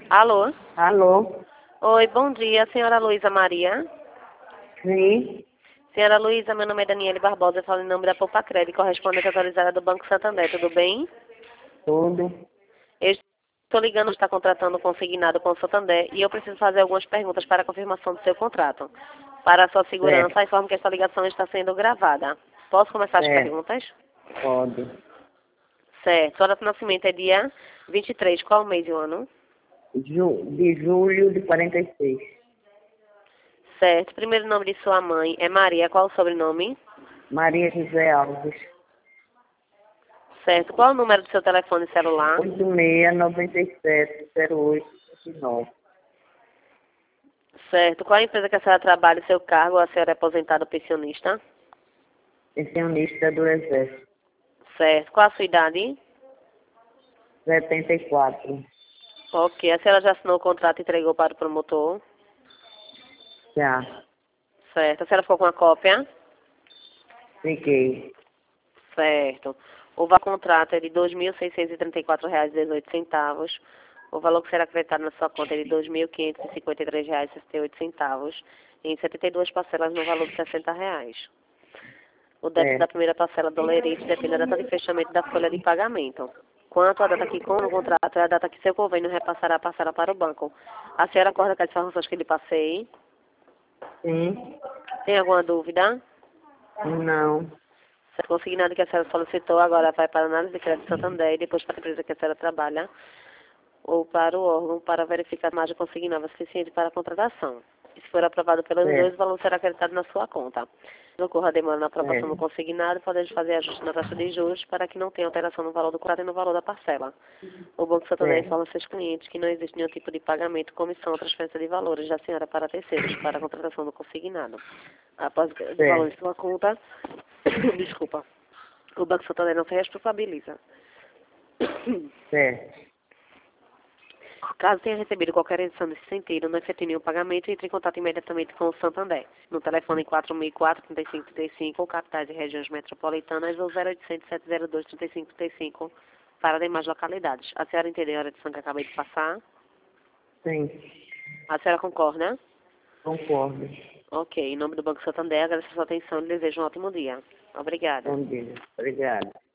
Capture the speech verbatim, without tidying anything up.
Alô? Alô? Oi, bom dia, senhora Luísa Maria. Sim, Senhora Luísa, meu nome é Daniele Barbosa, eu falo em nome da Poupa Crédito, correspondente atualizada do Banco Santander, tudo bem? tudo. Eu estou ligando, está contratando consignado com o Santander e eu preciso fazer algumas perguntas para a confirmação do seu contrato. Para a sua Certo, segurança, informo que esta ligação está sendo gravada. Posso começar as certo, perguntas? pode. Certo. Sua data de nascimento é dia vinte e três, qual o mês e o ano? Ju, de julho de quarenta e seis. Certo. Primeiro nome de sua mãe é Maria, qual o sobrenome? Maria José Alves. Certo. Qual o número do seu telefone celular? oito seis nove sete zero oito sete nove. Certo. Qual a empresa que a senhora trabalha, seu cargo, a senhora é aposentada ou pensionista? Pensionista do Exército. Certo. Qual a sua idade? setenta e quatro. Ok. A senhora já assinou o contrato e entregou para o promotor? Já. Certo. A senhora ficou com a cópia? Fiquei. Certo. O valor do contrato é de dois mil seiscentos e trinta e quatro reais e dezoito centavos. O valor que será acreditado na sua conta é de dois mil quinhentos e cinquenta e três reais e sessenta e oito centavos, em setenta e duas parcelas no valor de sessenta reais. O débito da Certo. primeira parcela do lerite depende da data de fechamento da folha de pagamento. Quanto à data que consta no contrato, é a data que seu convênio repassará a parcela para o banco. A senhora acorda com as informações que lhe passei? Sim. Tem alguma dúvida? Não. Se consignado que a senhora solicitou, agora vai para a análise de crédito Santander e depois para a empresa que a senhora trabalha ou para o órgão para verificar a margem consignada suficiente para a contratação. E se for aprovado pelos dois, Certo, o valor será acreditado na sua conta. Se ocorra a demora na aprovação do certo. consignado, podemos fazer ajuste na taxa de juros para que não tenha alteração no valor do contrato e no valor da parcela. O Banco Santander Certo. informa seus clientes que não existe nenhum tipo de pagamento, comissão ou transferência de valores da senhora para terceiros para a contratação do consignado. Após o valor em Certo. sua conta, desculpa, o Banco Santander não se responsabiliza. Certo. Caso tenha recebido qualquer edição nesse sentido, não efetue nenhum pagamento, entre em contato imediatamente com o Santander, no telefone quatro mil e quatro, trinta e cinco trinta e cinco, ou capitais e regiões metropolitanas, ou zero oitocentos, sete zero dois, trinta e cinco trinta e cinco, para demais localidades. A senhora entendeu a edição que acabei de passar? Sim. A senhora concorda? Concordo. Ok. Em nome do Banco Santander, agradeço a sua atenção e desejo um ótimo dia. Obrigada. Bom dia. Obrigada.